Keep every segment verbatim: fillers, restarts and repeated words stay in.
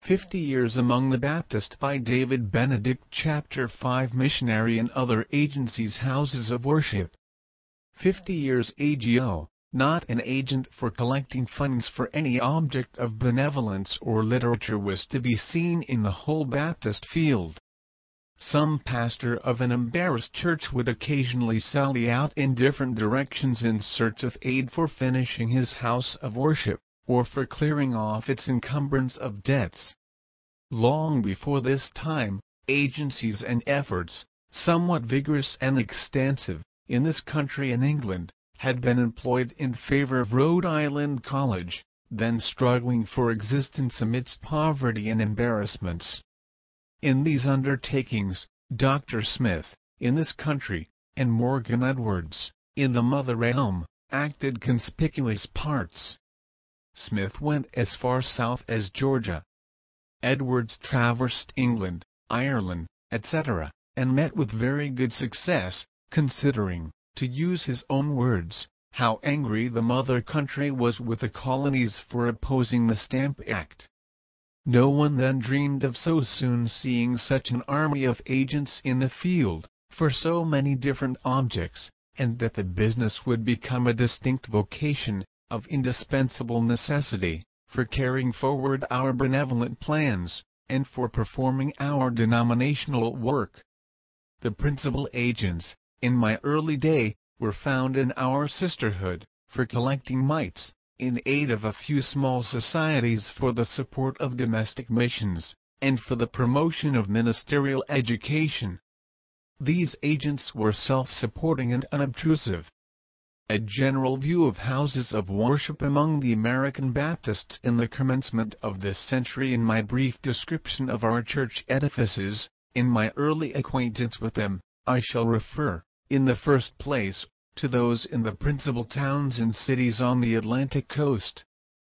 Fifty Years Among the Baptists by David Benedict. Chapter five Missionary and Other Agencies. Houses of Worship. Fifty years ago, not an agent for collecting funds for any object of benevolence or literature was to be seen in the whole Baptist field. Some pastor of an embarrassed church would occasionally sally out in different directions in search of aid for finishing his house of worship, or for clearing off its encumbrance of debts. Long before this time, agencies and efforts, somewhat vigorous and extensive, in this country and England, had been employed in favor of Rhode Island College, then struggling for existence amidst poverty and embarrassments. In these undertakings, Doctor Smith, in this country, and Morgan Edwards, in the mother realm, acted conspicuous parts. Smith went as far south as Georgia. Edwards traversed England, Ireland, et cetera, and met with very good success, considering, to use his own words, how angry the mother country was with the colonies for opposing the Stamp Act. No one then dreamed of so soon seeing such an army of agents in the field, for so many different objects, and that the business would become a distinct vocation, of indispensable necessity, for carrying forward our benevolent plans, and for performing our denominational work. The principal agents, in my early day, were found in our sisterhood, for collecting mites, in aid of a few small societies for the support of domestic missions, and for the promotion of ministerial education. These agents were self-supporting and unobtrusive. A general view of houses of worship among the American Baptists in the commencement of this century. In my brief description of our church edifices, in my early acquaintance with them, I shall refer, in the first place, to those in the principal towns and cities on the Atlantic coast.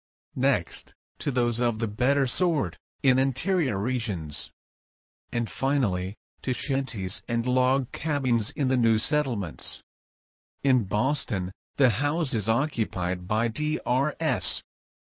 Next, to those of the better sort, in interior regions. And finally, to shanties and log cabins in the new settlements. In Boston, the houses occupied by D R S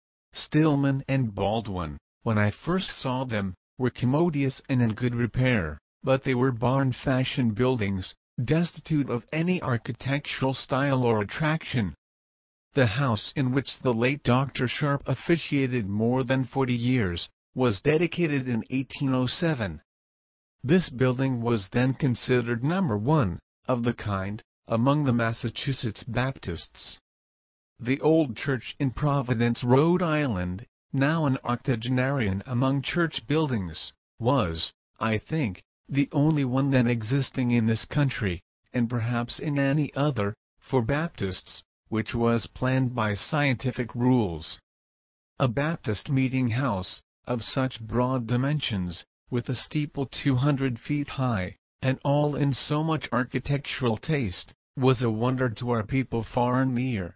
Stillman and Baldwin, when I first saw them, were commodious and in good repair, but they were barn-fashion buildings, destitute of any architectural style or attraction. The house in which the late Doctor Sharp officiated more than forty years, was dedicated in eighteen oh seven. This building was then considered number one, of the kind, among the Massachusetts Baptists. The old church in Providence, Rhode Island, now an octogenarian among church buildings, was, I think, the only one then existing in this country, and perhaps in any other, for Baptists, which was planned by scientific rules. A Baptist meeting house, of such broad dimensions, with a steeple two hundred feet high, and all in so much architectural taste, was a wonder to our people far and near.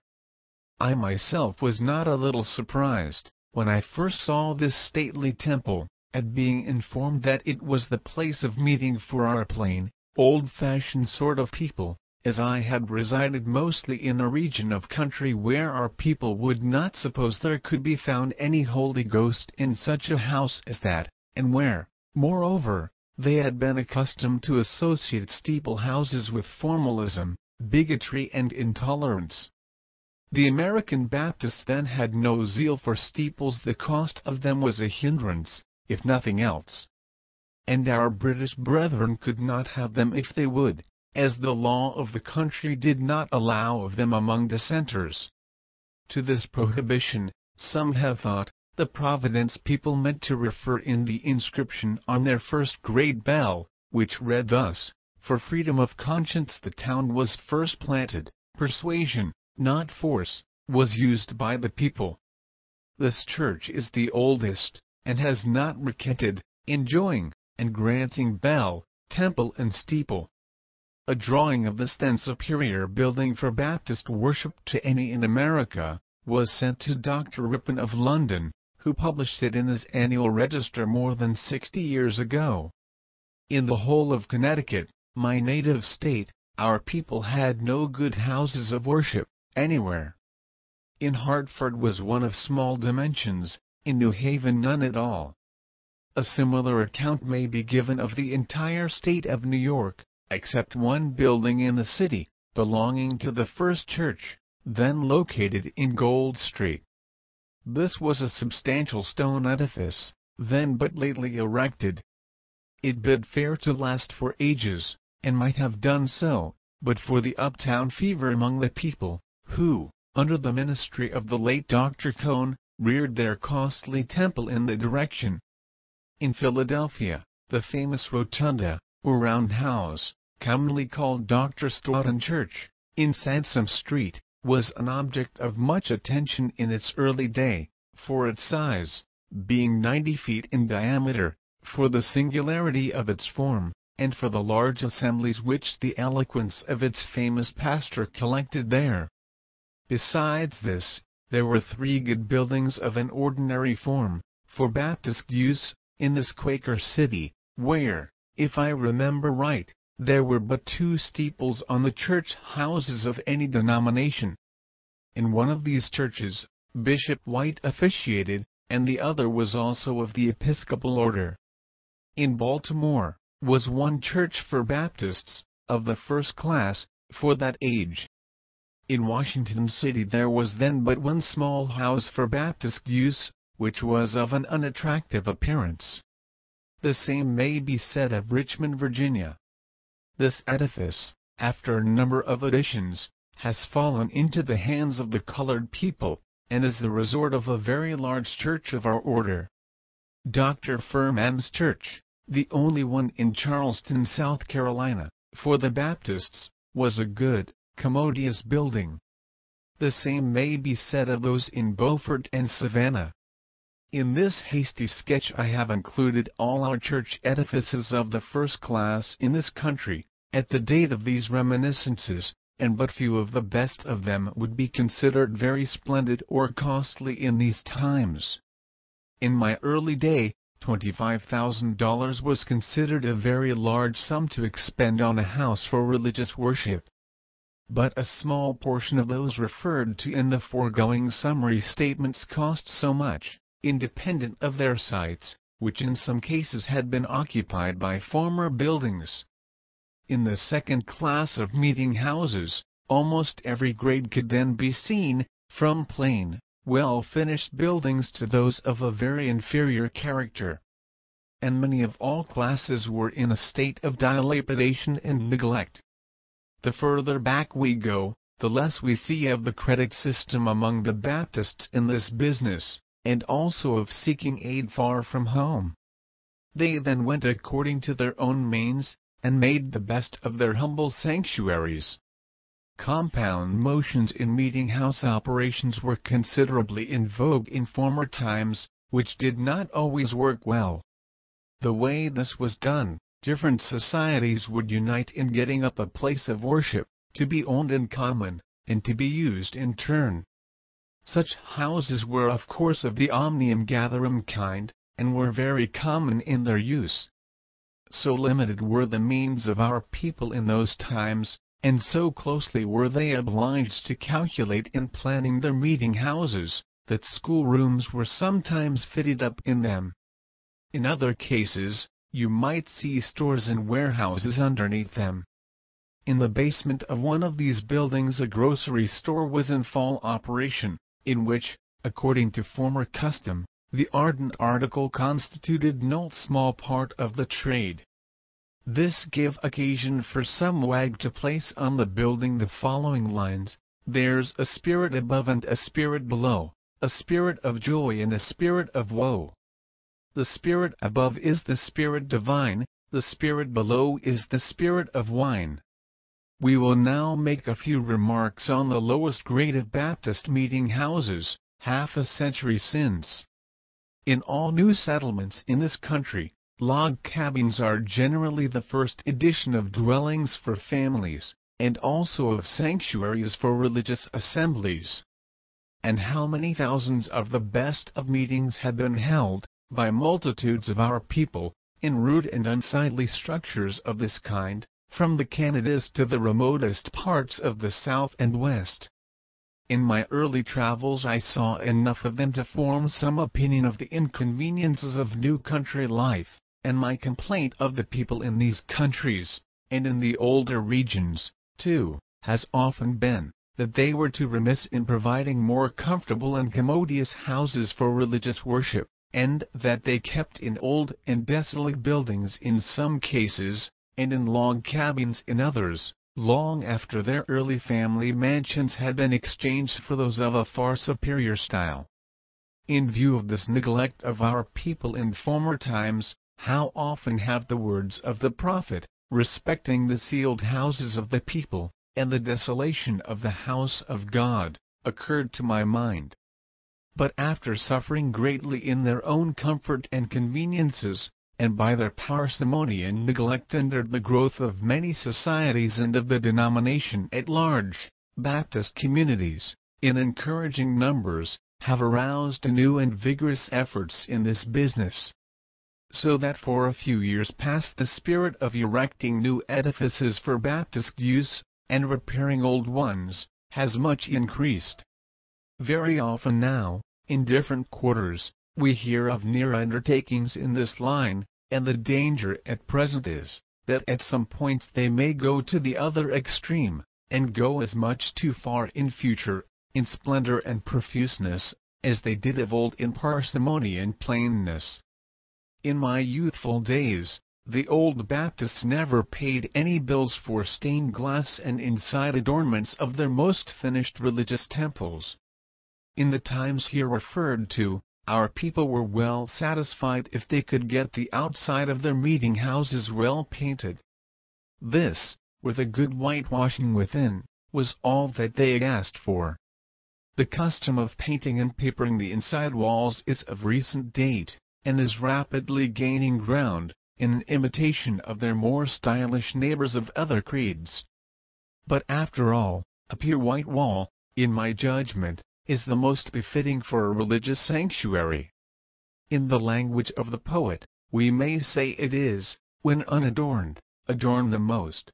I myself was not a little surprised, when I first saw this stately temple, at being informed that it was the place of meeting for our plain, old-fashioned sort of people, as I had resided mostly in a region of country where our people would not suppose there could be found any Holy Ghost in such a house as that, and where, moreover, they had been accustomed to associate steeple-houses with formalism, bigotry and intolerance. The American Baptists then had no zeal for steeples. The cost of them was a hindrance, if nothing else. And our British brethren could not have them if they would, as the law of the country did not allow of them among dissenters. To this prohibition, some have thought, the Providence people meant to refer in the inscription on their first great bell, which read thus: "For freedom of conscience the town was first planted." Persuasion, not force, was used by the people. This church is the oldest, and has not recanted, enjoying, and granting bell, temple and steeple. A drawing of this then superior building for Baptist worship to any in America, was sent to Doctor Ripon of London, who published it in his annual register more than sixty years ago. In the whole of Connecticut, my native state, our people had no good houses of worship, anywhere. In Hartford was one of small dimensions, in New Haven none at all. A similar account may be given of the entire state of New York, except one building in the city, belonging to the First Church, then located in Gold Street. This was a substantial stone edifice, then but lately erected. It bid fair to last for ages, and might have done so, but for the uptown fever among the people, who, under the ministry of the late Doctor Cone, reared their costly temple in the direction. In Philadelphia, the famous Rotunda, or Round House, commonly called Doctor Stoughton Church, in Sansom Street, was an object of much attention in its early day, for its size, being ninety feet in diameter, for the singularity of its form, and for the large assemblies which the eloquence of its famous pastor collected there. Besides this, there were three good buildings of an ordinary form, for Baptist use, in this Quaker city, where, if I remember right, there were but two steeples on the church houses of any denomination. In one of these churches, Bishop White officiated, and the other was also of the Episcopal order. In Baltimore, was one church for Baptists, of the first class, for that age. In Washington City there was then but one small house for Baptist use, which was of an unattractive appearance. The same may be said of Richmond, Virginia. This edifice, after a number of additions, has fallen into the hands of the colored people, and is the resort of a very large church of our order. Doctor Furman's Church, the only one in Charleston, South Carolina, for the Baptists, was a good, commodious building. The same may be said of those in Beaufort and Savannah. In this hasty sketch I have included all our church edifices of the first class in this country, at the date of these reminiscences, and but few of the best of them would be considered very splendid or costly in these times. In my early day, twenty-five thousand dollars was considered a very large sum to expend on a house for religious worship. But a small portion of those referred to in the foregoing summary statements cost so much, independent of their sites, which in some cases had been occupied by former buildings. In the second class of meeting houses, almost every grade could then be seen, from plain, well-finished buildings to those of a very inferior character. And many of all classes were in a state of dilapidation and neglect. The further back we go, the less we see of the credit system among the Baptists in this business, and also of seeking aid far from home. They then went according to their own means, and made the best of their humble sanctuaries. Compound motions in meeting-house operations were considerably in vogue in former times, which did not always work well. The way this was done, different societies would unite in getting up a place of worship, to be owned in common, and to be used in turn. Such houses were of course of the omnium gatherum kind, and were very common in their use. So limited were the means of our people in those times, and so closely were they obliged to calculate in planning their meeting-houses, that schoolrooms were sometimes fitted up in them. In other cases, you might see stores and warehouses underneath them. In the basement of one of these buildings a grocery store was in full operation, in which, according to former custom, the ardent article constituted no small part of the trade. This gave occasion for some wag to place on the building the following lines: "There's a spirit above and a spirit below, a spirit of joy and a spirit of woe. The spirit above is the spirit divine, the spirit below is the spirit of wine." We will now make a few remarks on the lowest grade of Baptist meeting-houses, half a century since. In all new settlements in this country, log cabins are generally the first edition of dwellings for families, and also of sanctuaries for religious assemblies. And how many thousands of the best of meetings have been held, by multitudes of our people, in rude and unsightly structures of this kind, from the Canadas to the remotest parts of the South and West. In my early travels I saw enough of them to form some opinion of the inconveniences of new country life, and my complaint of the people in these countries, and in the older regions, too, has often been, that they were too remiss in providing more comfortable and commodious houses for religious worship, and that they kept in old and desolate buildings in some cases, and in log cabins in others, long after their early family mansions had been exchanged for those of a far superior style. In view of this neglect of our people in former times, how often have the words of the prophet, respecting the sealed houses of the people, and the desolation of the house of God, occurred to my mind. But after suffering greatly in their own comfort and conveniences, and by their parsimony and neglect hindered the growth of many societies and of the denomination at large, Baptist communities, in encouraging numbers, have aroused new and vigorous efforts in this business. So that for a few years past the spirit of erecting new edifices for Baptist use, and repairing old ones, has much increased. Very often now, in different quarters, we hear of near undertakings in this line, and the danger at present is, that at some points they may go to the other extreme, and go as much too far in future, in splendor and profuseness, as they did of old in parsimony and plainness. In my youthful days, the old Baptists never paid any bills for stained glass and inside adornments of their most finished religious temples. In the times here referred to, our people were well satisfied if they could get the outside of their meeting houses well painted. This, with a good whitewashing within, was all that they asked for. The custom of painting and papering the inside walls is of recent date, and is rapidly gaining ground, in an imitation of their more stylish neighbors of other creeds. But after all, a pure white wall, in my judgment, is the most befitting for a religious sanctuary. In the language of the poet, we may say it is, when unadorned, adorned the most.